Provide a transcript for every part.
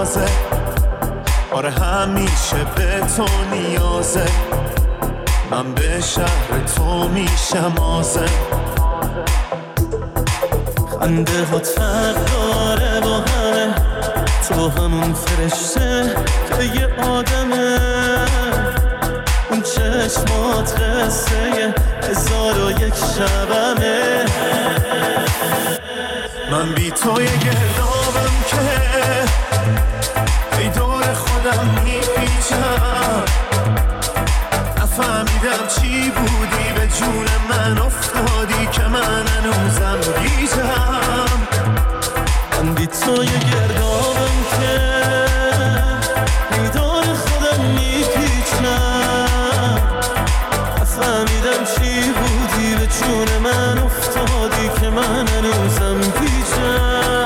رازه، آره همیشه به تو نیازه، من به شهر تو میشم آزه. خنده ها فرق داره با همه، تو همون فرشته که یه آدمه، اون چشمات قصه 1001 شبمه. من بی تو یه گردابم که ای دور خودم میپیچم، نفهمیدم چی بودی به جون من افتادی که من هنوزم گیجم. من بی تو یه گردابم که ای دور خودم میپیچم، نفهمیدم چی بودی به جون من افتادی که من هنوزم گیجم.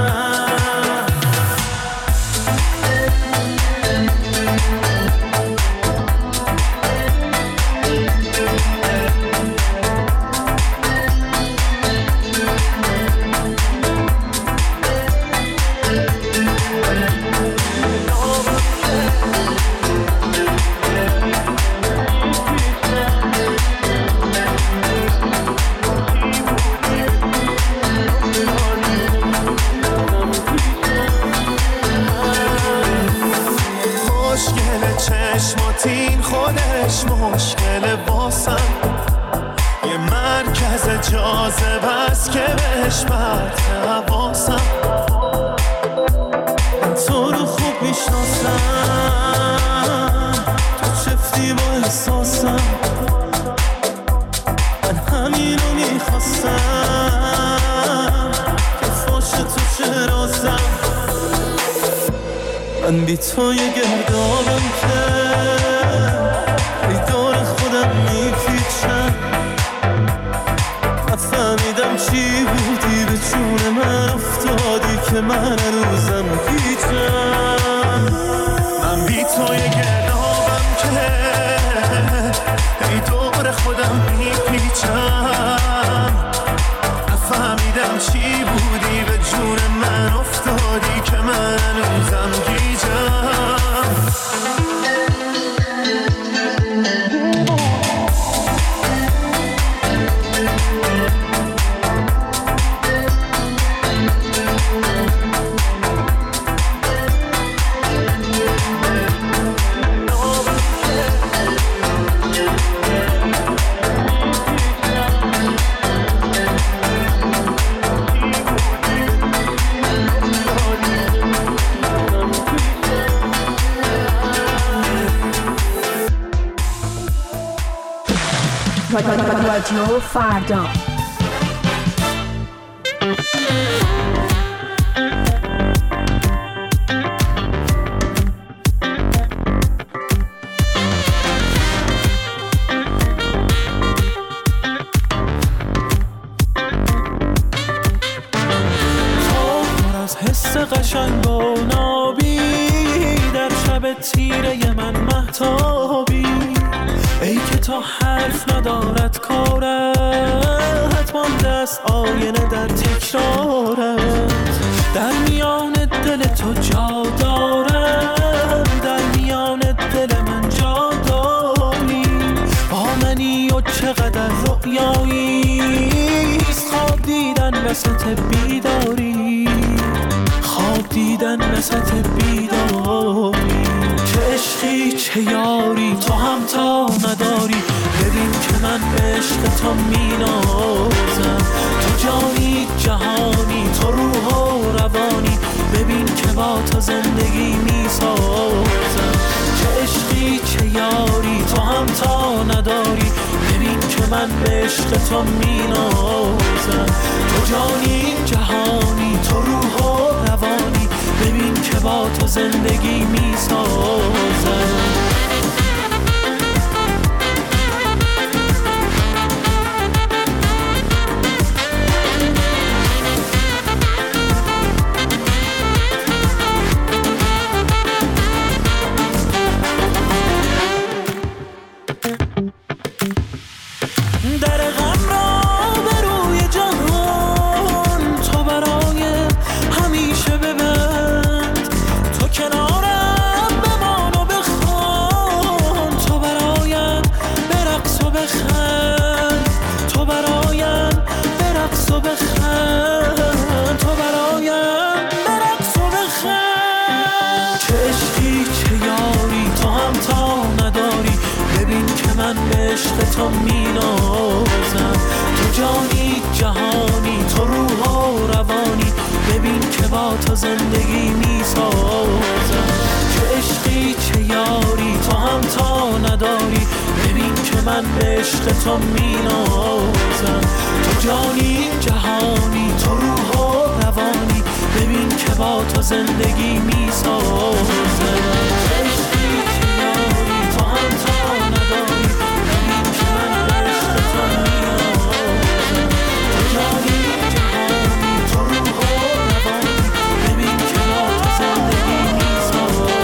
چشماتین خودش مشکل واسم، یه مرکز جاذبه است که بهش پرت حواسم. من تو رو خوب میشناسم، تو چفتی با احساسم، من همینو میخواستم که فاش تو شراسم. من بی تو یه گردابم که ای دور خودم میپیچم، نفهمیدم چی بودی به جون من افتادی که من هنوزم گیجم. من بی تو یه گردابم که ای دور خودم میپیچم، نفهمیدم چی بودی به جون من افتادی که من هنوزم گیجم. رادیو فردا. از حس قشنگ و نابی در شب تیره من مهتابی، ای که تا حرف ندارد کارت، مانده است آینه در تکرارت. در میان دل تو جا دارم، در میان دل من جا داری، با منی و چقدر رؤیاییست خواب دیدن وسط بیداری، خواب دیدن وسط بیداری. چه عشقی چه یاری تو هم تا نداری، ببین که من عشق تو مینازم، تو جانی جهانی تو روح و روانی، ببین که با تو زندگی میسازم. چه عشقی چه یاری تو هم تا نداری، ببین که من عشق تو مینازم، تو جانی جهانی تو روح و روانی، ببین که با تو زندگی میسازم. عشق تو مینازم. تو جانی جهانی، تو روح و روانی، ببین که با تو زندگی میسازم. چه عشقی چه یاری، تو هم تا نداری، ببین که من به عشق تو مینازم. تو جانی جهانی، تو روح و روانی، ببین که با تو زندگی میسازم. عشقی چه یاری، تو هم تا نداری، ببین که من به عشق تو مینازم. تو جانی جهانی، تو روح و روانی، ببین که با تو زندگی میسازم.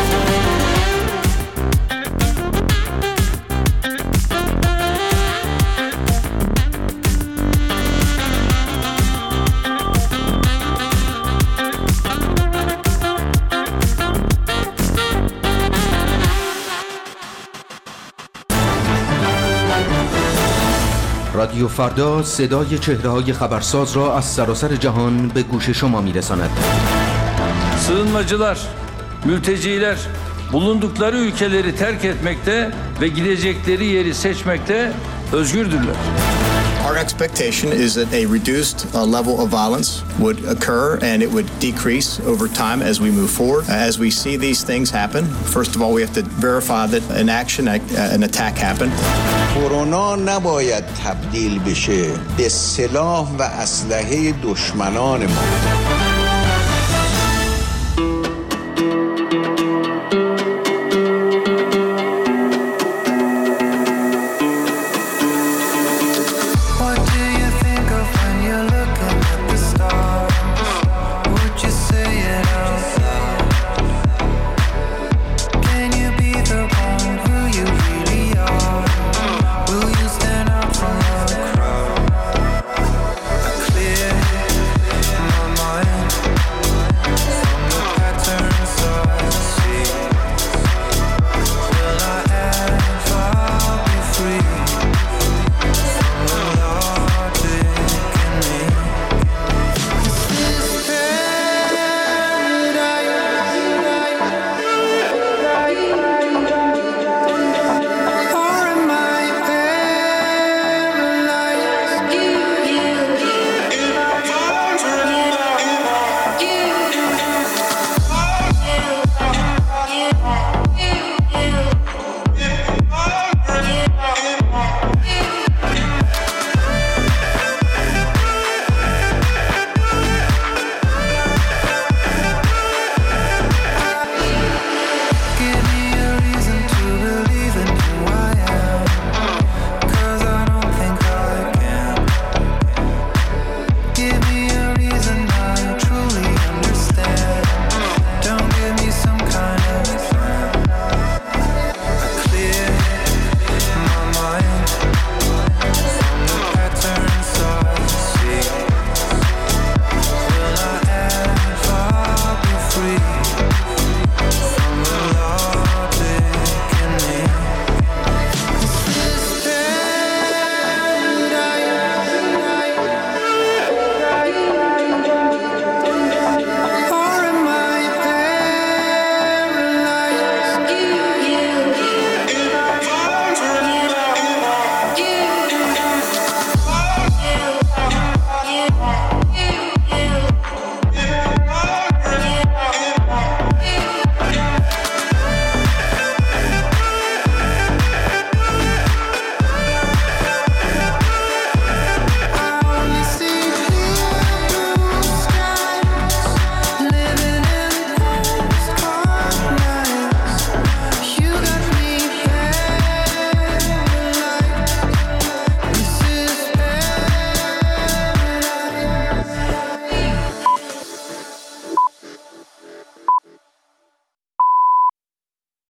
رادیو فردا صدای çehreهای خبرساز را از سراسر جهان به گوش شما میرساند. Sığınmacılar, mülteciler bulundukları ülkeleri terk etmekte ve gidecekleri yeri seçmekte özgürdürler. Our expectation is that a reduced level of violence would occur and it would decrease over time as we move forward. As we see these things happen, first of all, we have to verify that an attack happened. کرونا نباید تبدیل بشه به سلاح و اسلحه دشمنان ما.